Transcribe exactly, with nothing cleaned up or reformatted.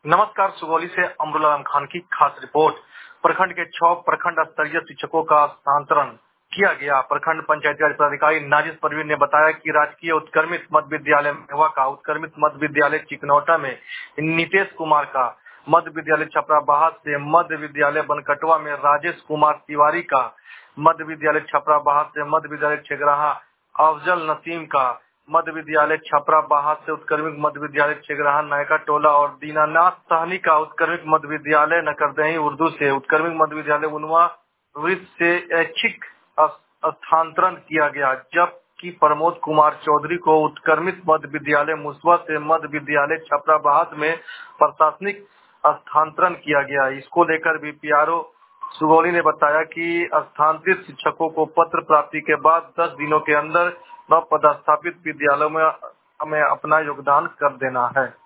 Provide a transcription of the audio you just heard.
नमस्कार। सुगौली से अमरुल आलम खान की खास रिपोर्ट। प्रखंड के छह प्रखंड स्तरीय शिक्षकों का स्थानांतरण किया गया। प्रखंड पंचायती राज पदाधिकारी नाजिस परवीन ने बताया कि राजकीय उत्क्रमित मध्य विद्यालय मेवा का, उत्क्रमित मध्य विद्यालय चिकनौटा में नीतीश कुमार का, मध्य विद्यालय छपरा बहाद से मध्य विद्यालय बनकटवा में राजेश कुमार तिवारी का, मध्य विद्यालय छपरा बहाद से मध्य विद्यालय छेगराहा अफजल नसीम का, मध्य विद्यालय छपरा बहाद से उत्क्रमित मध्य विद्यालय छेगराहा नायका टोला और दीनानाथ सहनी का, उत्क्रमित मध्य विद्यालय नकरदही उर्दू से, उत्क्रमित मध्य विद्यालय उनवा वृत्त से ऐच्छिक स्थानांतरण किया गया, जबकि प्रमोद कुमार चौधरी को उत्क्रमित मध्य विद्यालय मुसवा से मध्य विद्यालय छपरा बहाद में प्रशासनिक स्थानांतरण किया गया। इसको लेकर बीपीआरओ सुगौली ने बताया कि स्थानांतरित शिक्षकों को पत्र प्राप्ति के बाद दस दिनों के अंदर नव पदस्थापित विद्यालयों में, में अपना योगदान कर देना है।